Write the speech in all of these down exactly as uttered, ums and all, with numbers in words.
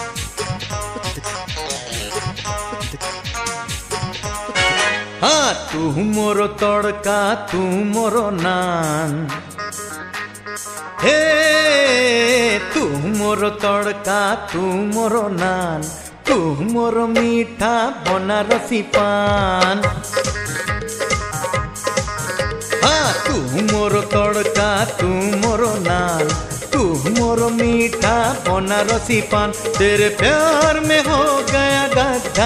हाँ तू मोरो तड़का तू मोरो नान, हे तू मोरो तड़का तू मोरो नान, तू मोरो मीठा बनारसी पान। हाँ तू मोरो तड़का तू मोरो नान, तू मोरो मीठा बनारसी पान। तेरे प्यार में हो गया गड्ढा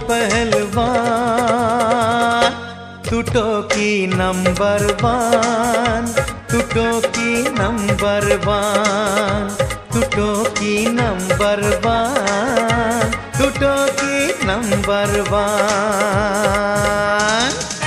पहलवान, टूटो की नंबर वन, टूटो की नंबर वन, टूटो की नंबर वन, टूटो की नंबर वन।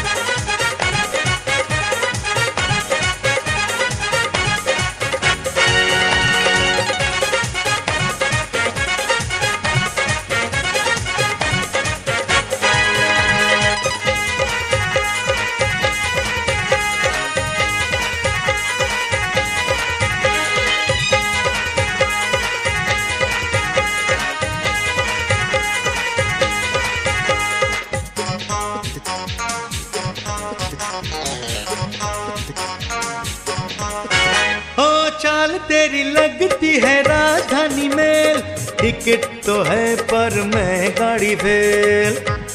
चाल तेरी लगती है राजधानी मेल, टिकट तो है पर मैं गाड़ी फेल।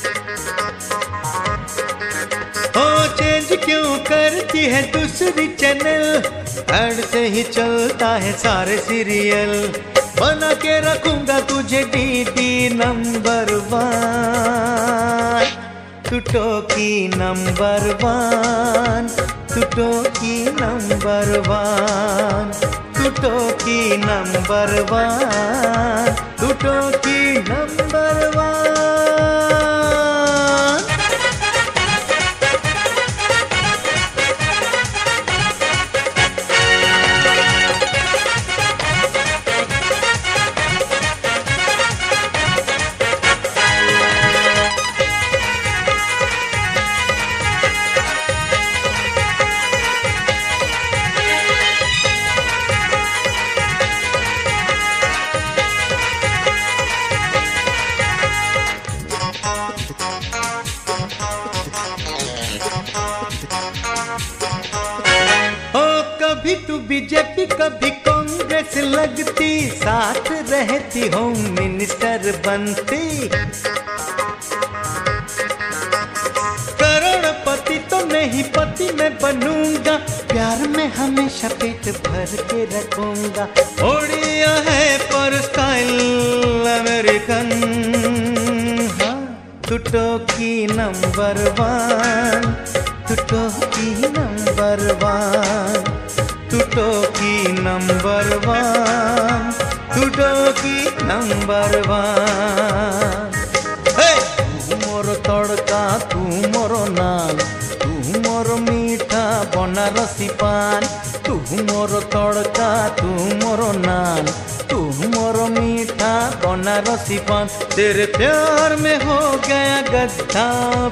ओ चेंज क्यों करती है दूसरी चैनल, ऐड से ही चलता है सारे सीरियल। बना के रखूंगा तुझे डीडी नंबर वन, टूटो की नंबर वन, टूटो की नंबर वन, टूटो की नंबर वन, टूटो की नंबर वन। कभी तू बीजेपी कभी कांग्रेस लगती, साथ रहती होम मिनिस्टर बनती। करोड़पति तो नहीं पति मैं बनूंगा, प्यार में हमेशा पेट भर के रखूंगा। ओडिया है पर स्टाइल अमेरिकन, हाँ टूटो की नंबर वन, टूटो की नंबर वन, टूटो की नंबर वन, टूटो की नंबर वन। हे तू मोरो तड़का तू मोरो नान, तू मोरो मीठा बनारसी पान। तू मोरो तड़का तू मोरो नान, तू मोरो मीठा बनारसी पान। तेरे प्यार में हो गया गड्ढा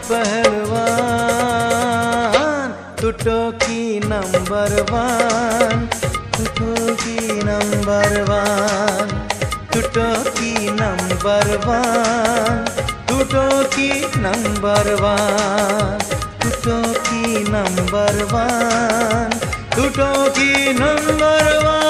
पहलवान, टूटो की नंबर वन, टूटो की नंबर वन, टूटो की नंबर वन, टूटो की नंबर वन, टूटो की नंबर वन, टूटो की नंबर वन।